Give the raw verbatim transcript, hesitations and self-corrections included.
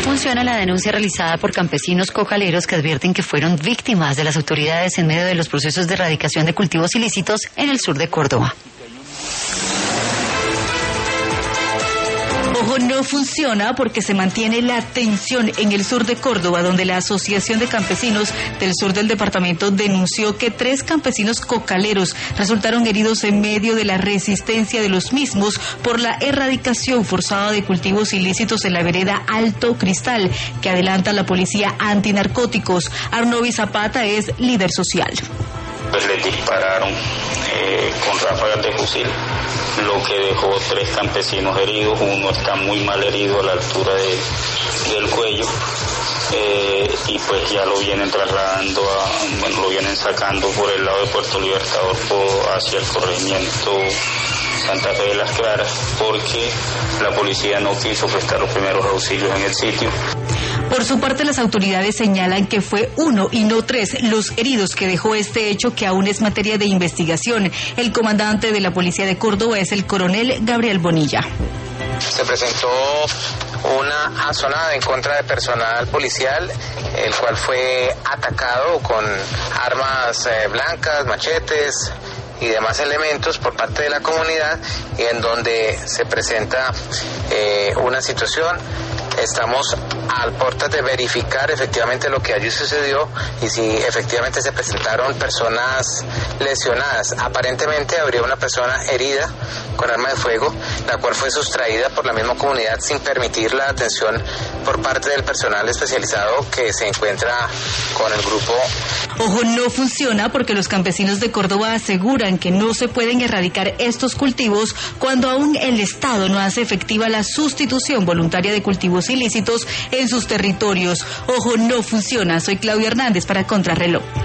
funciona la denuncia realizada por campesinos cocaleros que advierten que fueron víctimas de las autoridades en medio de los procesos de erradicación de cultivos ilícitos en el sur de Córdoba. Ojo, no funciona porque se mantiene la tensión en el sur de Córdoba, donde la Asociación de Campesinos del sur del departamento denunció que tres campesinos cocaleros resultaron heridos en medio de la resistencia de los mismos por la erradicación forzada de cultivos ilícitos en la vereda Alto Cristal, que adelanta la policía antinarcóticos. Arnovi Zapata es líder social. Pues les dispararon eh, con ráfagas de fusil, lo que dejó tres campesinos heridos. Uno está muy mal herido a la altura de, del cuello, eh, y pues ya lo vienen trasladando, a, bueno, lo vienen sacando por el lado de Puerto Libertador por, hacia el corregimiento Santa Fe de las Claras, porque la policía no quiso prestar los primeros auxilios en el sitio. Por su parte, las autoridades señalan que fue uno y no tres los heridos que dejó este hecho, que aún es materia de investigación. El comandante de la Policía de Córdoba es el coronel Gabriel Bonilla. Se presentó una azonada en contra de personal policial, el cual fue atacado con armas eh, blancas, machetes y demás elementos por parte de la comunidad, y en donde se presenta eh, una situación. Estamos al portas de verificar efectivamente lo que allí sucedió y si efectivamente se presentaron personas lesionadas. Aparentemente habría una persona herida con arma de fuego, la cual fue sustraída por la misma comunidad sin permitir la atención por parte del personal especializado que se encuentra con el grupo. Ojo, no funciona porque los campesinos de Córdoba aseguran que no se pueden erradicar estos cultivos cuando aún el Estado no hace efectiva la sustitución voluntaria de cultivos ilícitos en sus territorios. Ojo, no funciona. Soy Claudia Hernández para Contrarreloj.